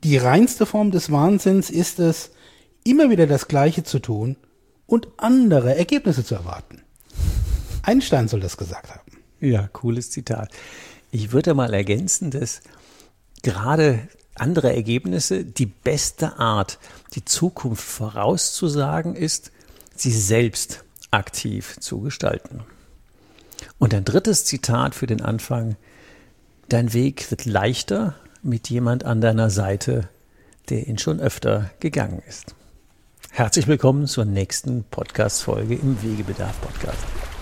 Die reinste Form des Wahnsinns ist es, immer wieder das Gleiche zu tun und andere Ergebnisse zu erwarten. Einstein soll das gesagt haben. Ja, cooles Zitat. Ich würde mal ergänzen, dass gerade andere Ergebnisse die beste Art, die Zukunft vorauszusagen ist, sie selbst aktiv zu gestalten. Und ein drittes Zitat für den Anfang: Dein Weg wird leichter mit jemand an deiner Seite, der ihn schon öfter gegangen ist. Herzlich willkommen zur nächsten Podcast-Folge im Wegebedarf-Podcast.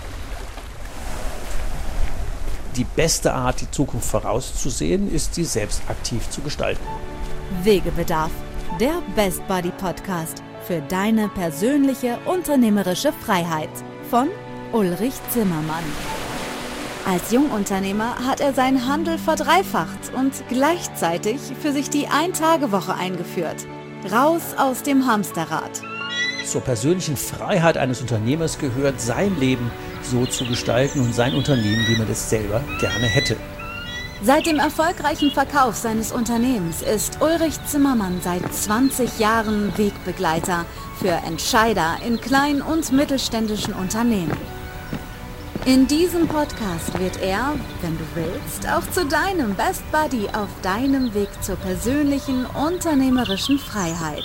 Die beste Art, die Zukunft vorauszusehen, ist, sie selbst aktiv zu gestalten. Wegebedarf, der Best Buddy Podcast für deine persönliche unternehmerische Freiheit von Ulrich Zimmermann. Als Jungunternehmer hat er seinen Handel verdreifacht und gleichzeitig für sich die Ein-Tage-Woche eingeführt. Raus aus dem Hamsterrad. Zur persönlichen Freiheit eines Unternehmers gehört, sein Leben so zu gestalten und sein Unternehmen, wie man es selber gerne hätte. Seit dem erfolgreichen Verkauf seines Unternehmens ist Ulrich Zimmermann seit 20 Jahren Wegbegleiter für Entscheider in kleinen und mittelständischen Unternehmen. In diesem Podcast wird er, wenn du willst, auch zu deinem Best Buddy auf deinem Weg zur persönlichen unternehmerischen Freiheit.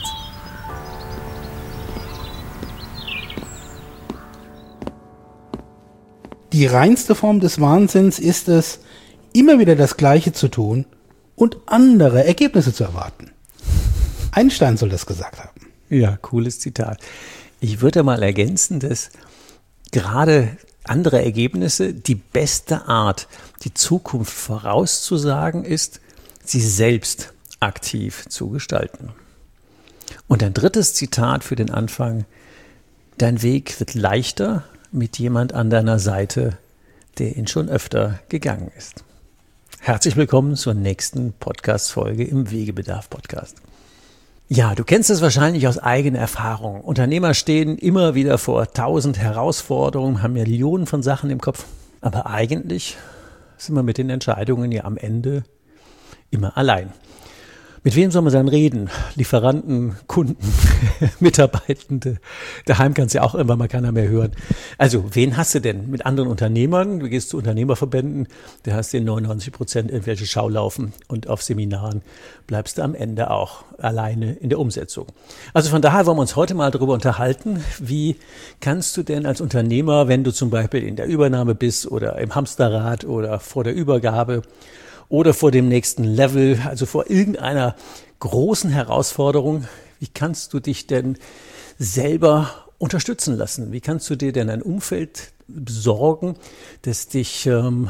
Die reinste Form des Wahnsinns ist es, immer wieder das Gleiche zu tun und andere Ergebnisse zu erwarten. Einstein soll das gesagt haben. Ja, cooles Zitat. Ich würde mal ergänzen, dass gerade andere Ergebnisse die beste Art, die Zukunft vorauszusagen ist, sie selbst aktiv zu gestalten. Und ein drittes Zitat für den Anfang: Dein Weg wird leichter mit jemand an deiner Seite, der ihn schon öfter gegangen ist. Herzlich willkommen zur nächsten Podcast-Folge im Wegebedarf-Podcast. Ja, du kennst es wahrscheinlich aus eigener Erfahrung. Unternehmer stehen immer wieder vor 1000 Herausforderungen, haben Millionen von Sachen im Kopf. Aber eigentlich sind wir mit den Entscheidungen ja am Ende immer allein. Mit wem soll man dann reden? Lieferanten, Kunden, Mitarbeitende. Daheim kannst du ja auch irgendwann mal keiner mehr hören. Also, wen hast du denn? Mit anderen Unternehmern? Du gehst zu Unternehmerverbänden, da hast du in 99% irgendwelche Schaulaufen und auf Seminaren bleibst du am Ende auch alleine in der Umsetzung. Also von daher wollen wir uns heute mal darüber unterhalten, wie kannst du denn als Unternehmer, wenn du zum Beispiel in der Übernahme bist oder im Hamsterrad oder vor der Übergabe oder vor dem nächsten Level, also vor irgendeiner großen Herausforderung, wie kannst du dich denn selber unterstützen lassen? Wie kannst du dir denn ein Umfeld besorgen, das dich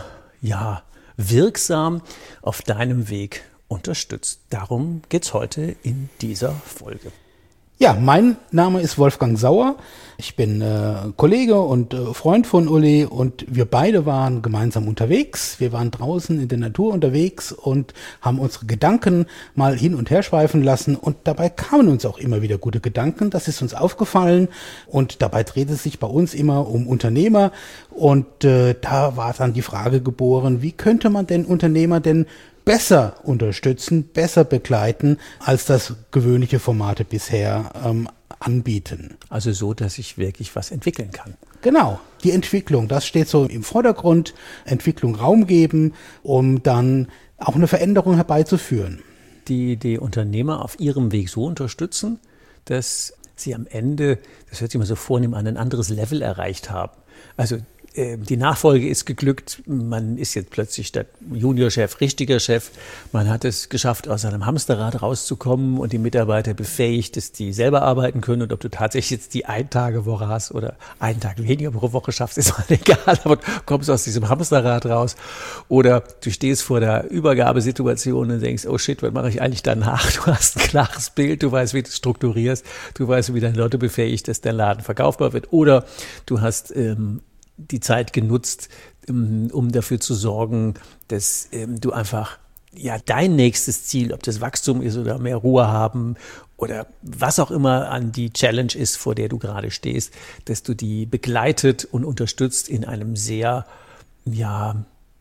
wirksam auf deinem Weg unterstützt? Darum geht's heute in dieser Folge. Ja, mein Name ist Wolfgang Sauer. Ich bin Kollege und Freund von Uli und wir beide waren gemeinsam unterwegs. Wir waren draußen in der Natur unterwegs und haben unsere Gedanken mal hin und her schweifen lassen und dabei kamen uns auch immer wieder gute Gedanken. Das ist uns aufgefallen und dabei dreht es sich bei uns immer um Unternehmer und da war dann die Frage geboren, wie könnte man denn Unternehmer denn besser unterstützen, besser begleiten, als das gewöhnliche Formate bisher anbieten. Also so, dass ich wirklich was entwickeln kann. Genau, die Entwicklung, das steht so im Vordergrund, Entwicklung Raum geben, um dann auch eine Veränderung herbeizuführen. Die Unternehmer auf ihrem Weg so unterstützen, dass sie am Ende, das hört sich immer so vornehm an, ein anderes Level erreicht haben. Also die Nachfolge ist geglückt, man ist jetzt plötzlich der Juniorchef, richtiger Chef. Man hat es geschafft, aus einem Hamsterrad rauszukommen und die Mitarbeiter befähigt, dass die selber arbeiten können. Und ob du tatsächlich jetzt die Ein-Tage-Woche hast oder einen Tag weniger pro Woche schaffst, ist mal egal. Aber du kommst aus diesem Hamsterrad raus. Oder du stehst vor der Übergabesituation und denkst, oh shit, was mache ich eigentlich danach? Du hast ein klares Bild, du weißt, wie du strukturierst, du weißt, wie deine Leute befähigt, dass dein Laden verkaufbar wird. Oder du hast die Zeit genutzt, um dafür zu sorgen, dass du einfach dein nächstes Ziel, ob das Wachstum ist oder mehr Ruhe haben oder was auch immer an die Challenge ist, vor der du gerade stehst, dass du die begleitet und unterstützt in einem sehr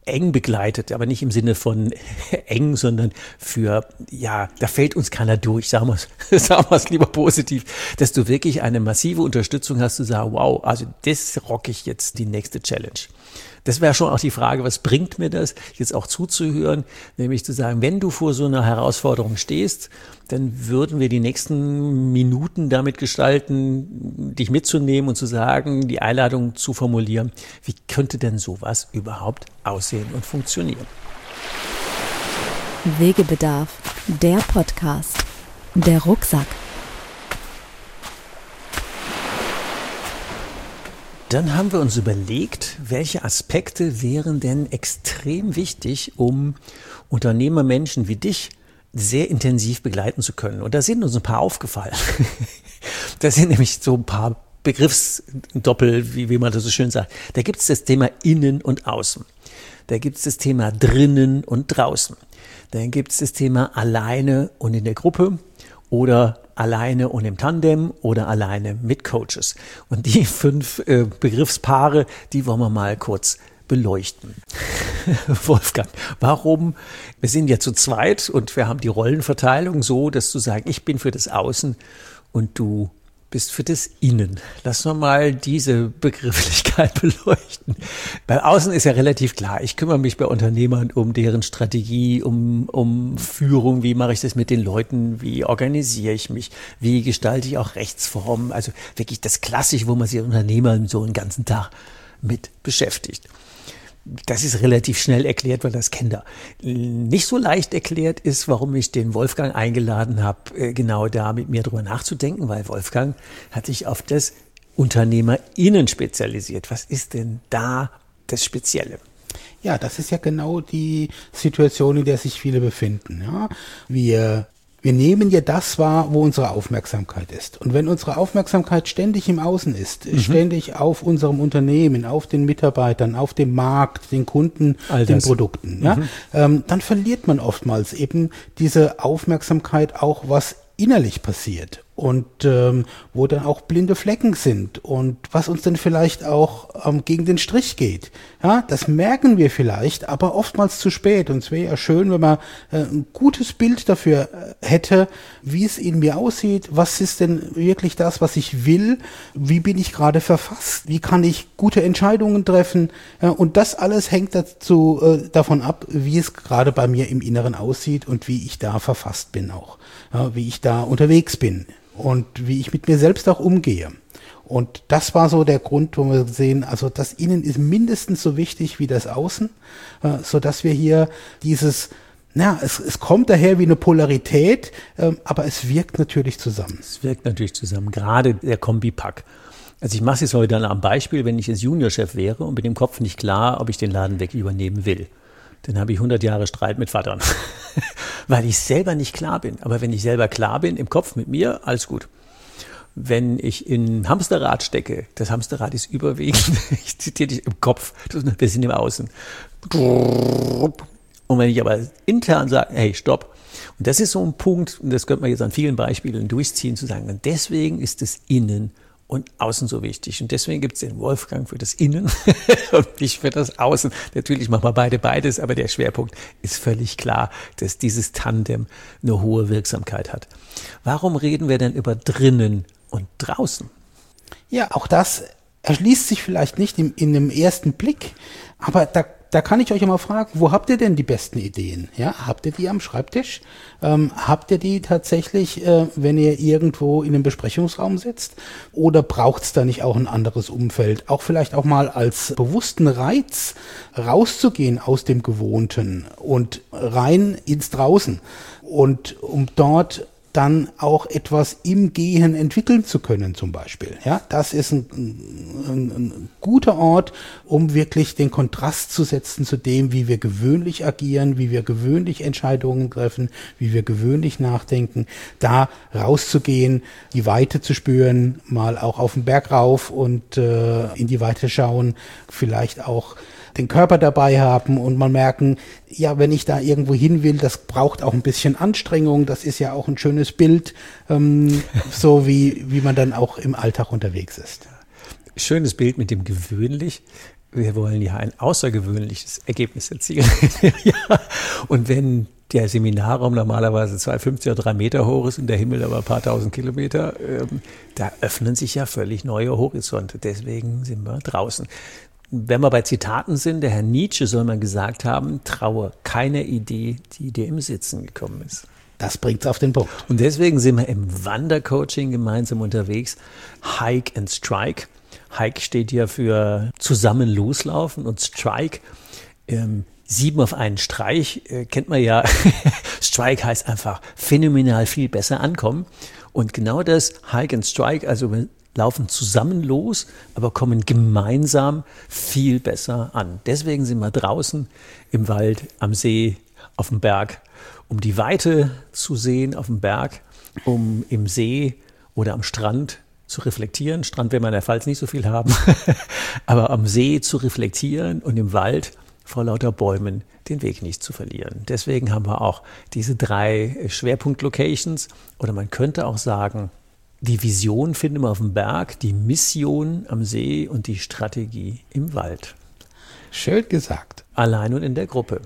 eng begleitet, aber nicht im Sinne von eng, sondern da fällt uns keiner durch, sagen wir es lieber positiv, dass du wirklich eine massive Unterstützung hast, zu sagen, wow, also das rocke ich jetzt die nächste Challenge. Das wäre schon auch die Frage, was bringt mir das, jetzt auch zuzuhören, nämlich zu sagen, wenn du vor so einer Herausforderung stehst, dann würden wir die nächsten Minuten damit gestalten, dich mitzunehmen und zu sagen, die Einladung zu formulieren, wie könnte denn sowas überhaupt aussehen und funktionieren? Wegebedarf, der Podcast, der Rucksack. Dann haben wir uns überlegt, welche Aspekte wären denn extrem wichtig, um Unternehmermenschen wie dich sehr intensiv begleiten zu können. Und da sind uns ein paar aufgefallen. Das sind nämlich so ein paar Begriffsdoppel, wie man das so schön sagt. Da gibt es das Thema Innen und Außen. Da gibt es das Thema Drinnen und Draußen. Dann gibt es das Thema Alleine und in der Gruppe oder alleine und im Tandem oder alleine mit Coaches. Und die 5 Begriffspaare, die wollen wir mal kurz beleuchten. Wolfgang, warum? Wir sind ja zu zweit und wir haben die Rollenverteilung so, dass du sagst, ich bin für das Außen und du bist für das Innen. Lass uns mal diese Begrifflichkeit beleuchten. Bei Außen ist ja relativ klar, ich kümmere mich bei Unternehmern um deren Strategie, um Führung, wie mache ich das mit den Leuten, wie organisiere ich mich, wie gestalte ich auch Rechtsformen, also wirklich das Klassische, wo man sich als Unternehmer so einen ganzen Tag mit beschäftigt. Das ist relativ schnell erklärt, weil das kennt er. Nicht so leicht erklärt ist, warum ich den Wolfgang eingeladen habe, genau da mit mir drüber nachzudenken, weil Wolfgang hat sich auf das UnternehmerInnen spezialisiert. Was ist denn da das Spezielle? Ja, das ist ja genau die Situation, in der sich viele befinden. Ja? Wir nehmen ja das wahr, wo unsere Aufmerksamkeit ist. Und wenn unsere Aufmerksamkeit ständig im Außen ist, ständig auf unserem Unternehmen, auf den Mitarbeitern, auf dem Markt, den Kunden, den Produkten, dann verliert man oftmals eben diese Aufmerksamkeit auch, was innerlich passiert. Und wo dann auch blinde Flecken sind und was uns dann vielleicht auch gegen den Strich geht. Ja, das merken wir vielleicht, aber oftmals zu spät. Und es wäre ja schön, wenn man ein gutes Bild dafür hätte, wie es in mir aussieht. Was ist denn wirklich das, was ich will? Wie bin ich gerade verfasst? Wie kann ich gute Entscheidungen treffen? Und das alles hängt davon ab, wie es gerade bei mir im Inneren aussieht und wie ich da verfasst bin auch. Ja, wie ich da unterwegs bin. Und wie ich mit mir selbst auch umgehe. Und das war so der Grund, wo wir sehen, also das Innen ist mindestens so wichtig wie das Außen, so dass wir hier es kommt daher wie eine Polarität, aber es wirkt natürlich zusammen. Es wirkt natürlich zusammen, gerade der Kombipack. Also ich mache es jetzt heute dann am Beispiel, wenn ich jetzt Juniorchef wäre und bin im Kopf nicht klar, ob ich den Laden wirklich übernehmen will. Dann habe ich 100 Jahre Streit mit Vatern, weil ich selber nicht klar bin. Aber wenn ich selber klar bin, im Kopf mit mir, alles gut. Wenn ich in Hamsterrad stecke, das Hamsterrad ist überwiegend, ich zitiere dich, im Kopf, wir sind im Außen. Und wenn ich aber intern sage, hey, stopp. Und das ist so ein Punkt, und das könnte man jetzt an vielen Beispielen durchziehen, zu sagen, und deswegen ist das Innen und Außen so wichtig. Und deswegen gibt es den Wolfgang für das Innen und mich für das Außen. Natürlich machen wir beides, aber der Schwerpunkt ist völlig klar, dass dieses Tandem eine hohe Wirksamkeit hat. Warum reden wir denn über drinnen und draußen? Ja, auch das erschließt sich vielleicht nicht in einem ersten Blick, aber da kann ich euch ja mal fragen, wo habt ihr denn die besten Ideen? Ja, habt ihr die am Schreibtisch? Habt ihr die tatsächlich, wenn ihr irgendwo in einem Besprechungsraum sitzt? Oder braucht es da nicht auch ein anderes Umfeld? Auch vielleicht auch mal als bewussten Reiz rauszugehen aus dem Gewohnten und rein ins Draußen und um dort dann auch etwas im Gehen entwickeln zu können zum Beispiel. Ja, das ist ein guter Ort, um wirklich den Kontrast zu setzen zu dem, wie wir gewöhnlich agieren, wie wir gewöhnlich Entscheidungen treffen, wie wir gewöhnlich nachdenken, da rauszugehen, die Weite zu spüren, mal auch auf den Berg rauf und in die Weite schauen, vielleicht auch den Körper dabei haben und mal merken, ja, wenn ich da irgendwo hin will, das braucht auch ein bisschen Anstrengung, das ist ja auch ein schönes Bild, so wie man dann auch im Alltag unterwegs ist. Schönes Bild mit dem gewöhnlich. Wir wollen ja ein außergewöhnliches Ergebnis erzielen. Ja. Und wenn der Seminarraum normalerweise 2,50 oder 3 Meter hoch ist und der Himmel aber ein paar tausend Kilometer, da öffnen sich ja völlig neue Horizonte. Deswegen sind wir draußen. Wenn wir bei Zitaten sind, der Herr Nietzsche soll mal gesagt haben, traue keiner Idee, die dir im Sitzen gekommen ist. Das bringt's auf den Punkt. Und deswegen sind wir im Wandercoaching gemeinsam unterwegs. Hike and Strike. Hike steht ja für zusammen loslaufen und Strike, 7 auf einen Streich, kennt man ja. Strike heißt einfach phänomenal viel besser ankommen. Und genau das, Hike and Strike, also wir laufen zusammen los, aber kommen gemeinsam viel besser an. Deswegen sind wir draußen im Wald, am See, auf dem Berg, um die Weite zu sehen auf dem Berg, um im See oder am Strand zu reflektieren. Strand werden wir in der Pfalz nicht so viel haben, aber am See zu reflektieren und im Wald vor lauter Bäumen den Weg nicht zu verlieren. Deswegen haben wir auch diese 3 Schwerpunkt-Locations, oder man könnte auch sagen, die Vision finden wir auf dem Berg, die Mission am See und die Strategie im Wald. Schön gesagt. Allein und in der Gruppe.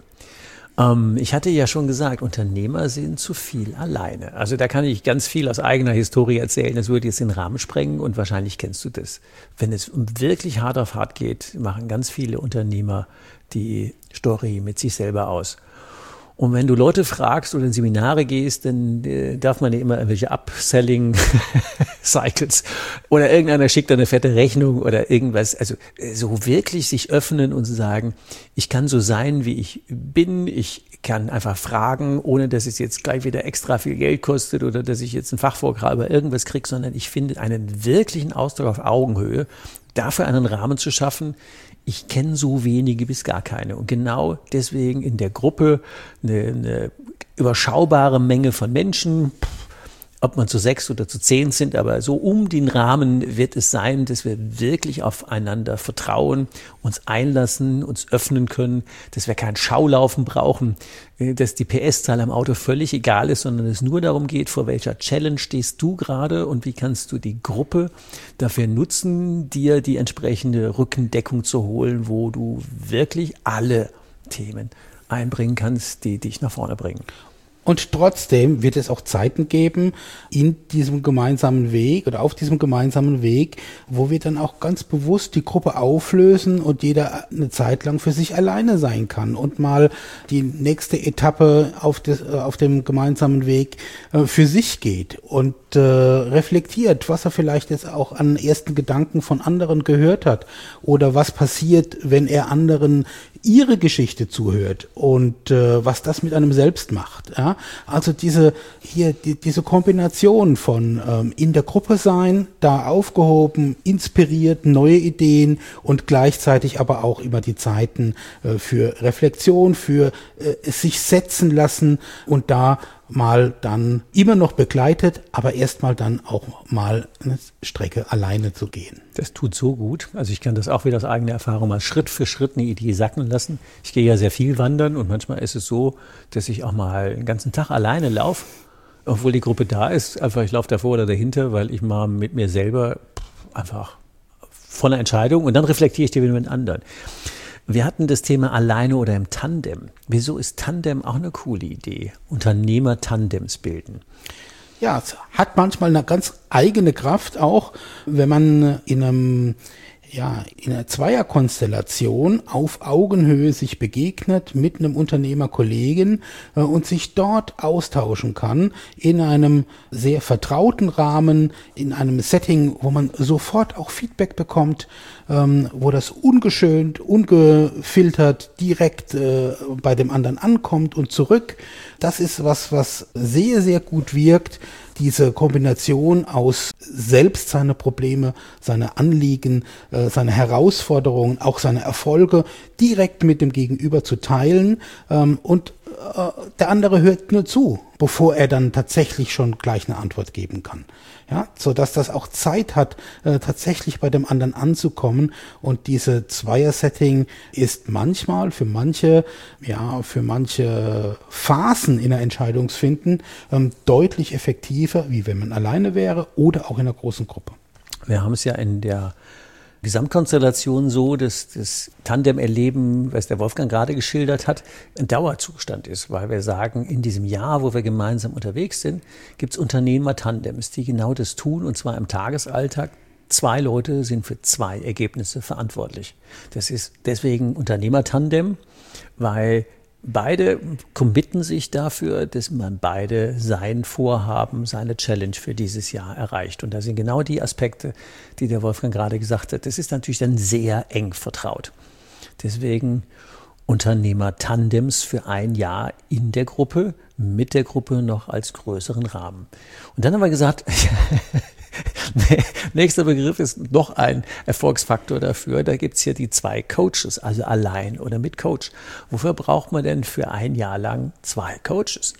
Ich hatte ja schon gesagt, Unternehmer sind zu viel alleine. Also da kann ich ganz viel aus eigener Historie erzählen. Das würde jetzt den Rahmen sprengen und wahrscheinlich kennst du das. Wenn es wirklich hart auf hart geht, machen ganz viele Unternehmer die Story mit sich selber aus. Und wenn du Leute fragst oder in Seminare gehst, dann darf man ja immer irgendwelche Upselling-Cycles oder irgendeiner schickt eine fette Rechnung oder irgendwas. Also so wirklich sich öffnen und sagen, ich kann so sein, wie ich bin. Ich kann einfach fragen, ohne dass es jetzt gleich wieder extra viel Geld kostet oder dass ich jetzt einen Fachvortrag über irgendwas kriege, sondern ich finde einen wirklichen Austausch auf Augenhöhe, dafür einen Rahmen zu schaffen. Ich kenne so wenige bis gar keine. Und genau deswegen in der Gruppe eine überschaubare Menge von Menschen, ob man zu 6 oder zu 10 sind, aber so um den Rahmen wird es sein, dass wir wirklich aufeinander vertrauen, uns einlassen, uns öffnen können, dass wir kein Schaulaufen brauchen, dass die PS-Zahl am Auto völlig egal ist, sondern es nur darum geht, vor welcher Challenge stehst du gerade und wie kannst du die Gruppe dafür nutzen, dir die entsprechende Rückendeckung zu holen, wo du wirklich alle Themen einbringen kannst, die dich nach vorne bringen. Und trotzdem wird es auch Zeiten geben in diesem gemeinsamen Weg oder auf diesem gemeinsamen Weg, wo wir dann auch ganz bewusst die Gruppe auflösen und jeder eine Zeit lang für sich alleine sein kann und mal die nächste Etappe auf dem gemeinsamen Weg für sich geht und reflektiert, was er vielleicht jetzt auch an ersten Gedanken von anderen gehört hat oder was passiert, wenn er anderen ihre Geschichte zuhört und was das mit einem selbst macht. Ja? Also diese Kombination von in der Gruppe sein, da aufgehoben, inspiriert, neue Ideen und gleichzeitig aber auch über die Zeiten für Reflexion, für sich setzen lassen und da mal dann immer noch begleitet, aber erstmal dann auch mal eine Strecke alleine zu gehen. Das tut so gut. Also ich kann das auch wieder aus eigener Erfahrung mal Schritt für Schritt eine Idee sacken lassen. Ich gehe ja sehr viel wandern und manchmal ist es so, dass ich auch mal den ganzen Tag alleine laufe, obwohl die Gruppe da ist. Einfach ich laufe davor oder dahinter, weil ich mal mit mir selber einfach voller Entscheidung und dann reflektiere ich die wieder mit anderen. Wir hatten das Thema alleine oder im Tandem. Wieso ist Tandem auch eine coole Idee? Unternehmer-Tandems bilden. Ja, es hat manchmal eine ganz eigene Kraft auch, wenn man in einer Zweierkonstellation auf Augenhöhe sich begegnet mit einem Unternehmerkollegen und sich dort austauschen kann in einem sehr vertrauten Rahmen, in einem Setting, wo man sofort auch Feedback bekommt, wo das ungeschönt, ungefiltert direkt bei dem anderen ankommt und zurück. Das ist was sehr, sehr gut wirkt. Diese Kombination aus selbst seine Probleme, seine Anliegen, seine Herausforderungen, auch seine Erfolge direkt mit dem Gegenüber zu teilen und der andere hört nur zu, bevor er dann tatsächlich schon gleich eine Antwort geben kann. Ja, so dass das auch Zeit hat, tatsächlich bei dem anderen anzukommen. Und diese Zweier-Setting ist manchmal für manche Phasen in der Entscheidungsfinden deutlich effektiver, wie wenn man alleine wäre oder auch in einer großen Gruppe. Wir haben es ja in der Gesamtkonstellation so, dass das Tandem-Erleben, was der Wolfgang gerade geschildert hat, ein Dauerzustand ist, weil wir sagen, in diesem Jahr, wo wir gemeinsam unterwegs sind, gibt es Unternehmer-Tandems, die genau das tun, und zwar im Tagesalltag. 2 Leute sind für 2 Ergebnisse verantwortlich. Das ist deswegen Unternehmer-Tandem, weil beide committen sich dafür, dass man beide sein Vorhaben, seine Challenge für dieses Jahr erreicht. Und da sind genau die Aspekte, die der Wolfgang gerade gesagt hat. Das ist natürlich dann sehr eng vertraut. Deswegen Unternehmer-Tandems für ein Jahr in der Gruppe, mit der Gruppe noch als größeren Rahmen. Und dann haben wir gesagt, nächster Begriff ist noch ein Erfolgsfaktor dafür. Da gibt's hier die 2 Coaches, also allein oder mit Coach. Wofür braucht man denn für ein Jahr lang 2 Coaches?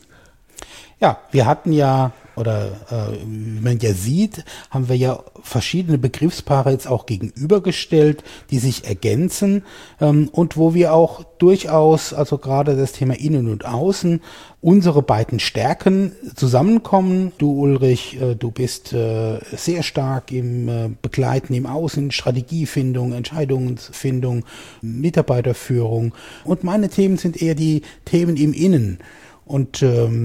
Ja, wir hatten ja, oder wie man ja sieht, haben wir ja verschiedene Begriffspaare jetzt auch gegenübergestellt, die sich ergänzen und wo wir auch durchaus, also gerade das Thema Innen und Außen, unsere beiden Stärken zusammenkommen. Du, Ulrich, du bist sehr stark im Begleiten im Außen, Strategiefindung, Entscheidungsfindung, Mitarbeiterführung, und meine Themen sind eher die Themen im Innen. Und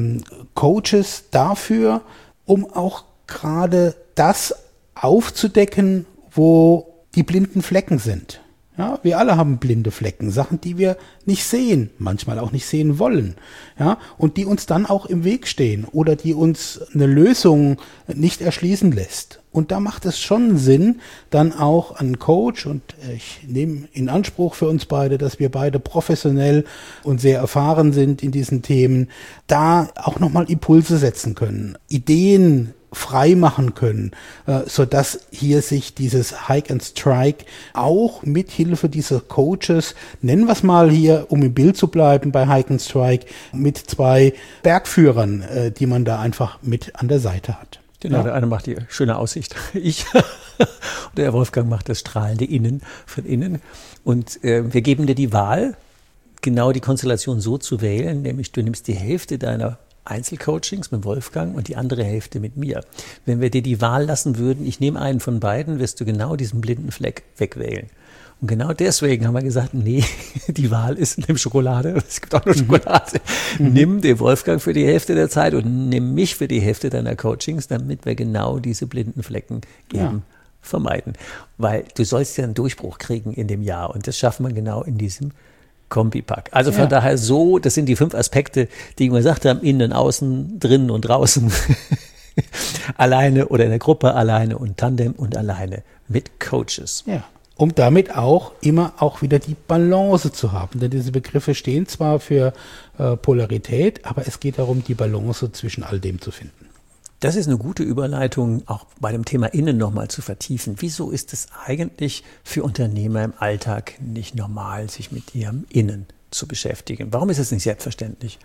Coaches dafür, um auch gerade das aufzudecken, wo die blinden Flecken sind. Ja, wir alle haben blinde Flecken, Sachen, die wir nicht sehen, manchmal auch nicht sehen wollen, ja, und die uns dann auch im Weg stehen oder die uns eine Lösung nicht erschließen lässt. Und da macht es schon Sinn, dann auch einen Coach, und ich nehme in Anspruch für uns beide, dass wir beide professionell und sehr erfahren sind in diesen Themen, da auch nochmal Impulse setzen können, Ideen frei machen können, sodass hier sich dieses Hike and Strike auch mit Hilfe dieser Coaches, nennen wir es mal hier, um im Bild zu bleiben bei Hike and Strike, mit 2 Bergführern, die man da einfach mit an der Seite hat. Genau, Ja. Der eine macht die schöne Aussicht, ich, und der Wolfgang macht das strahlende Innen von innen. Und wir geben dir die Wahl, genau die Konstellation so zu wählen, nämlich du nimmst die Hälfte deiner Einzelcoachings mit Wolfgang und die andere Hälfte mit mir. Wenn wir dir die Wahl lassen würden, ich nehme einen von beiden, wirst du genau diesen blinden Fleck wegwählen. Und genau deswegen haben wir gesagt, nee, die Wahl ist, nimm Schokolade, es gibt auch nur Schokolade. Nimm den Wolfgang für die Hälfte der Zeit und nimm mich für die Hälfte deiner Coachings, damit wir genau diese blinden Flecken eben vermeiden. Weil du sollst ja einen Durchbruch kriegen in dem Jahr, und das schaffen wir genau in diesem Kombipack. Also von daher so, das sind die 5 Aspekte, die wir gesagt haben, innen, außen, drinnen und draußen. Alleine oder in der Gruppe, alleine und Tandem und alleine mit Coaches. Ja. Um damit auch immer auch wieder die Balance zu haben. Denn diese Begriffe stehen zwar für Polarität, aber es geht darum, die Balance zwischen all dem zu finden. Das ist eine gute Überleitung, auch bei dem Thema Innen nochmal zu vertiefen. Wieso ist es eigentlich für Unternehmer im Alltag nicht normal, sich mit ihrem Innen zu beschäftigen? Warum ist es nicht selbstverständlich?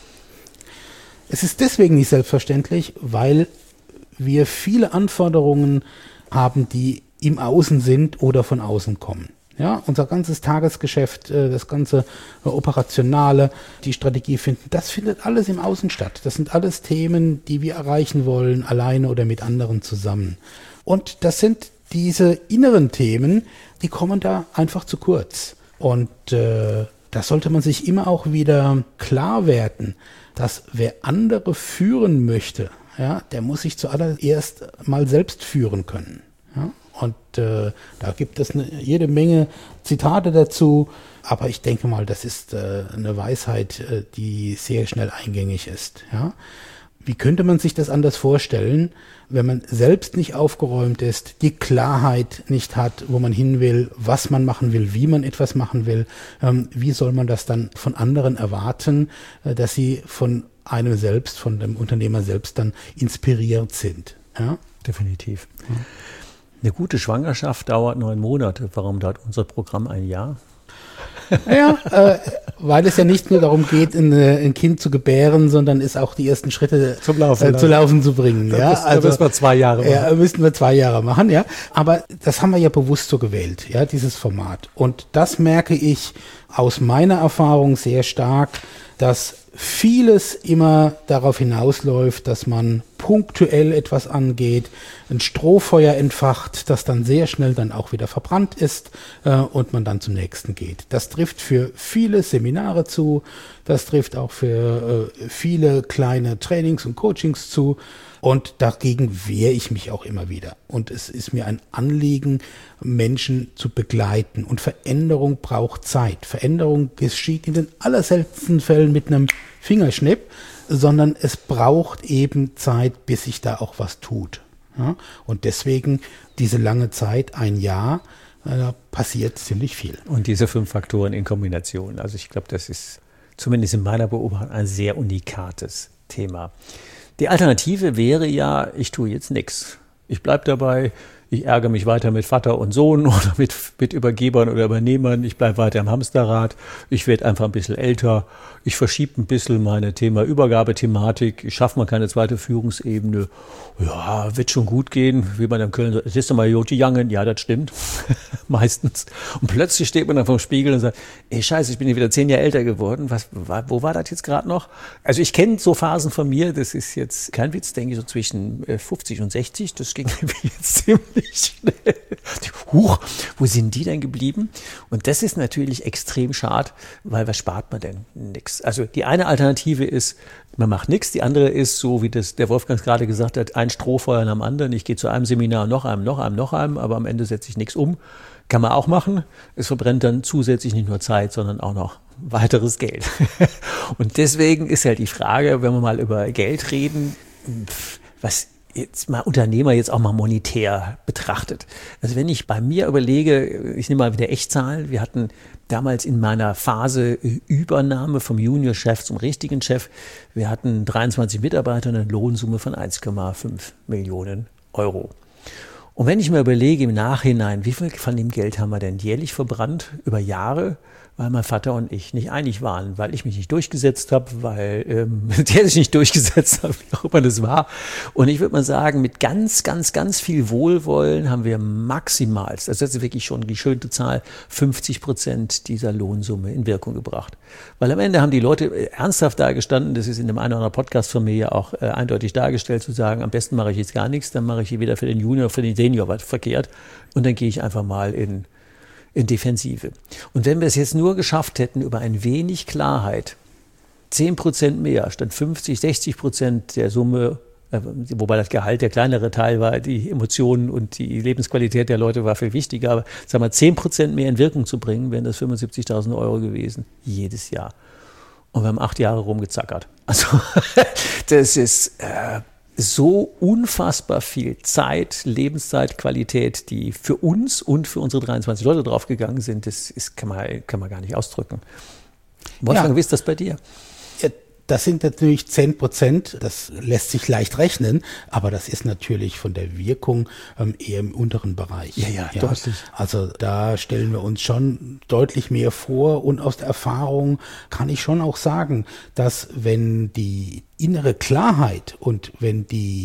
Es ist deswegen nicht selbstverständlich, weil wir viele Anforderungen haben, die im Außen sind oder von außen kommen. Ja, unser ganzes Tagesgeschäft, das ganze Operationale, die Strategie finden, das findet alles im Außen statt. Das sind alles Themen, die wir erreichen wollen, alleine oder mit anderen zusammen. Und das sind diese inneren Themen, die kommen da einfach zu kurz. Und da sollte man sich immer auch wieder klar werden, dass wer andere führen möchte, ja, der muss sich zuallererst mal selbst führen können. Ja? Und da gibt es jede Menge Zitate dazu, aber ich denke mal, das ist eine Weisheit, die sehr schnell eingängig ist. Ja? Wie könnte man sich das anders vorstellen, wenn man selbst nicht aufgeräumt ist, die Klarheit nicht hat, wo man hin will, was man machen will, wie man etwas machen will? Wie soll man das dann von anderen erwarten, dass sie von einem selbst, von dem Unternehmer selbst dann inspiriert sind? Ja? Definitiv. Ja. Eine gute Schwangerschaft dauert 9 Monate. Warum dauert unser Programm ein Jahr? Ja, weil es ja nicht nur darum geht, ein Kind zu gebären, sondern es auch die ersten Schritte zum Laufen zu bringen. Da müssen wir 2 Jahre machen. Ja, müssten wir 2 Jahre machen, ja. Aber das haben wir ja bewusst so gewählt, ja, dieses Format. Und das merke ich aus meiner Erfahrung sehr stark, dass vieles immer darauf hinausläuft, dass man punktuell etwas angeht, ein Strohfeuer entfacht, das dann sehr schnell dann auch wieder verbrannt ist und man dann zum nächsten geht. Das trifft für viele Seminare zu, das trifft auch für viele kleine Trainings und Coachings zu. Und dagegen wehre ich mich auch immer wieder. Und es ist mir ein Anliegen, Menschen zu begleiten. Und Veränderung braucht Zeit. Veränderung geschieht in den allerseltensten Fällen mit einem Fingerschnipp, sondern es braucht eben Zeit, bis sich da auch was tut. Ja? Und deswegen diese lange Zeit, ein Jahr, passiert ziemlich viel. Und diese 5 Faktoren in Kombination. Also ich glaube, das ist zumindest in meiner Beobachtung ein sehr unikates Thema. Die Alternative wäre ja, ich tue jetzt nichts. Ich bleibe dabei, ich ärgere mich weiter mit Vater und Sohn oder mit Übergebern oder Übernehmern. Ich bleibe weiter im Hamsterrad. Ich werde einfach ein bisschen älter. Ich verschiebe ein bisschen meine Übergabethematik. Ich schaffe mal keine zweite Führungsebene. Ja, wird schon gut gehen. Wie man in Köln sagt, es ist doch mal Joti Jangen. Ja, das stimmt. Meistens. Und plötzlich steht man dann vorm Spiegel und sagt, ey, scheiße, ich bin hier wieder 10 Jahre älter geworden. Wo war das jetzt gerade noch? Also ich kenne so Phasen von mir, das ist jetzt kein Witz, denke ich, so zwischen 50 und 60. Das ging mir jetzt ziemlich schnell. Huch, wo sind die denn geblieben? Und das ist natürlich extrem schade, weil was spart man denn? Nix. Also die eine Alternative ist, man macht nichts. Die andere ist, so wie das der Wolfgang gerade gesagt hat, ein Strohfeuer nach dem anderen. Ich gehe zu einem Seminar, noch einem, aber am Ende setze ich nichts um. Kann man auch machen. Es verbrennt dann zusätzlich nicht nur Zeit, sondern auch noch weiteres Geld. Und deswegen ist halt die Frage, wenn wir mal über Geld reden, was jetzt mal Unternehmer jetzt auch mal monetär betrachtet. Also wenn ich bei mir überlege, ich nehme mal wieder Echtzahlen, wir hatten damals in meiner Phase Übernahme vom Juniorchef zum richtigen Chef, wir hatten 23 Mitarbeiter und eine Lohnsumme von 1,5 Millionen Euro. Und wenn ich mir überlege im Nachhinein, wie viel von dem Geld haben wir denn jährlich verbrannt über Jahre, weil mein Vater und ich nicht einig waren, weil ich mich nicht durchgesetzt habe, weil der sich nicht durchgesetzt hat, wie auch immer das war. Und ich würde mal sagen, mit ganz, ganz, ganz viel Wohlwollen haben wir maximal, das ist wirklich schon die schöne Zahl, 50% dieser Lohnsumme in Wirkung gebracht. Weil am Ende haben die Leute ernsthaft dagestanden, das ist in dem einen oder anderen Podcast von mir ja auch eindeutig dargestellt, zu sagen, am besten mache ich jetzt gar nichts, dann mache ich hier weder für den Junior, für den Senior was verkehrt und dann gehe ich einfach mal in Defensive. Und wenn wir es jetzt nur geschafft hätten, über ein wenig Klarheit, 10% mehr statt 50-60% der Summe, wobei das Gehalt der kleinere Teil war, die Emotionen und die Lebensqualität der Leute war viel wichtiger, aber sagen wir 10% mehr in Wirkung zu bringen, wären das 75.000 Euro gewesen, jedes Jahr. Und wir haben 8 Jahre rumgezackert. Also das ist so unfassbar viel Zeit, Lebenszeit, Qualität, die für uns und für unsere 23 Leute draufgegangen sind, kann man gar nicht ausdrücken. Wolfgang, wie ist das bei dir? Das sind natürlich 10%, das lässt sich leicht rechnen, aber das ist natürlich von der Wirkung eher im unteren Bereich. Ja, deutlich. Also da stellen wir uns schon deutlich mehr vor und aus der Erfahrung kann ich schon auch sagen, dass wenn die innere Klarheit und wenn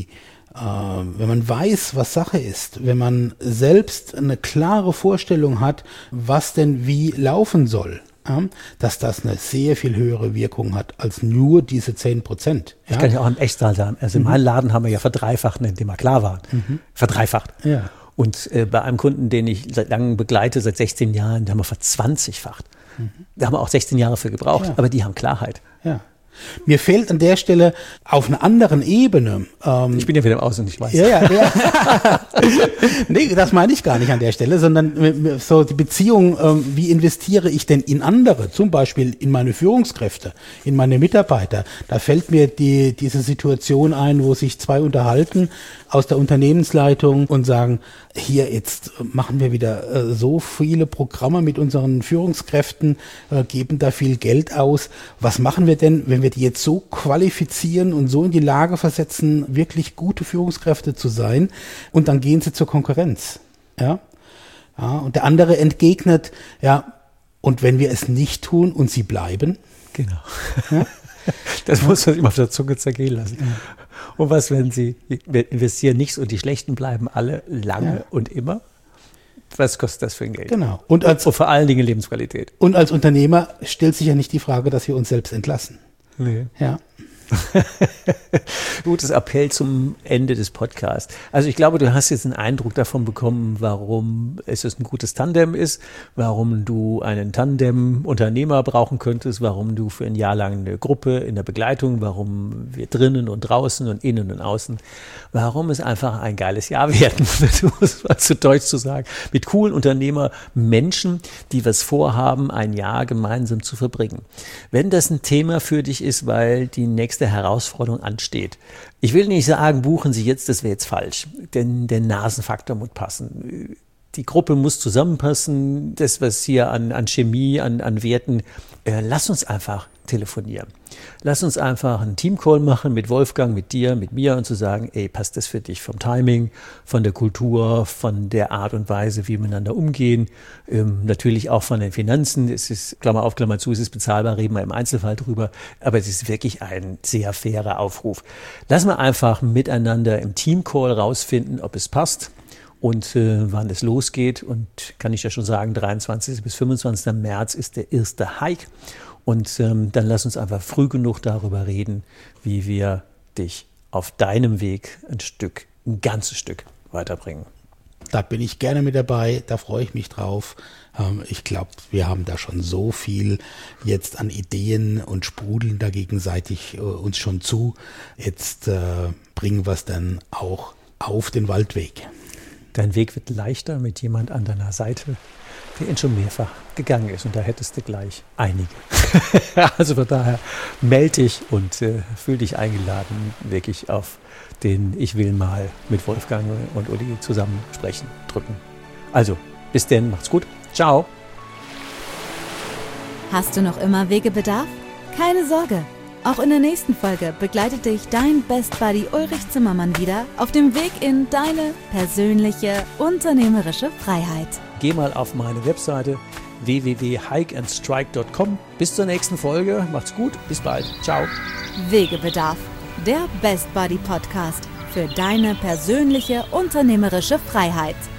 man weiß, was Sache ist, wenn man selbst eine klare Vorstellung hat, was denn wie laufen soll, dass das eine sehr viel höhere Wirkung hat als nur diese 10%. Das kann ich auch im Echtzahl sagen. Also in meinem Laden haben wir ja verdreifacht, indem wir klar waren. Verdreifacht. Ja. Und bei einem Kunden, den ich seit langem begleite, seit 16 Jahren, da haben wir verzwanzigfacht. Da haben wir auch 16 Jahre für gebraucht, aber die haben Klarheit. Ja. Mir fehlt an der Stelle auf einer anderen Ebene. Ich bin ja wieder im Außen, ich weiß. Ja. Nee, das meine ich gar nicht an der Stelle, sondern so die Beziehung, wie investiere ich denn in andere, zum Beispiel in meine Führungskräfte, in meine Mitarbeiter. Da fällt mir diese Situation ein, wo sich 2 unterhalten aus der Unternehmensleitung und sagen, hier jetzt machen wir wieder so viele Programme mit unseren Führungskräften, geben da viel Geld aus. Was machen wir denn, wenn wir die jetzt so qualifizieren und so in die Lage versetzen, wirklich gute Führungskräfte zu sein und dann gehen sie zur Konkurrenz. Ja, und der andere entgegnet, und wenn wir es nicht tun und sie bleiben? Genau. Ja? Das muss man sich mal auf der Zunge zergehen lassen. Ja. Und was, wenn Sie investieren nichts und die Schlechten bleiben alle lange und immer? Was kostet das für ein Geld? Genau. Und vor allen Dingen Lebensqualität. Und als Unternehmer stellt sich ja nicht die Frage, dass wir uns selbst entlassen. Nee. Ja. Gutes Appell zum Ende des Podcasts. Also ich glaube, du hast jetzt einen Eindruck davon bekommen, warum es ein gutes Tandem ist, warum du einen Tandem-Unternehmer brauchen könntest, warum du für ein Jahr lang eine Gruppe in der Begleitung, warum wir drinnen und draußen und innen und außen, warum es einfach ein geiles Jahr werden wird, um es mal zu deutsch zu sagen, mit coolen Unternehmermenschen, die was vorhaben, ein Jahr gemeinsam zu verbringen. Wenn das ein Thema für dich ist, weil die nächste Herausforderung ansteht. Ich will nicht sagen, buchen Sie jetzt, das wäre jetzt falsch, denn der Nasenfaktor muss passen. Die Gruppe muss zusammenpassen, das, was hier an Chemie, an Werten, lass uns einfach telefonieren. Lass uns einfach einen Teamcall machen mit Wolfgang, mit dir, mit mir und zu sagen, ey, passt das für dich vom Timing, von der Kultur, von der Art und Weise, wie wir miteinander umgehen, natürlich auch von den Finanzen. Es ist, Klammer auf, Klammer zu, es ist bezahlbar, reden wir im Einzelfall drüber, aber es ist wirklich ein sehr fairer Aufruf. Lass mal einfach miteinander im Teamcall rausfinden, ob es passt. Und wann es losgeht. Und kann ich ja schon sagen, 23. bis 25. März ist der erste Hike. Und dann lass uns einfach früh genug darüber reden, wie wir dich auf deinem Weg ein ganzes Stück weiterbringen. Da bin ich gerne mit dabei, da freue ich mich drauf. Ich glaube, wir haben da schon so viel jetzt an Ideen und sprudeln da gegenseitig uns schon zu. Jetzt bringen wir es dann auch auf den Waldweg. Dein Weg wird leichter mit jemand an deiner Seite, der ihn schon mehrfach gegangen ist. Und da hättest du gleich einige. Also von daher melde dich und fühl dich eingeladen, wirklich auf den Ich will mal mit Wolfgang und Uli zusammen sprechen, drücken. Also, bis denn, macht's gut. Ciao. Hast du noch immer Wegebedarf? Keine Sorge. Auch in der nächsten Folge begleitet dich dein Best Buddy Ulrich Zimmermann wieder auf dem Weg in deine persönliche unternehmerische Freiheit. Geh mal auf meine Webseite www.hikeandstrike.com. Bis zur nächsten Folge. Macht's gut. Bis bald. Ciao. Wegebedarf, der Best Buddy Podcast für deine persönliche unternehmerische Freiheit.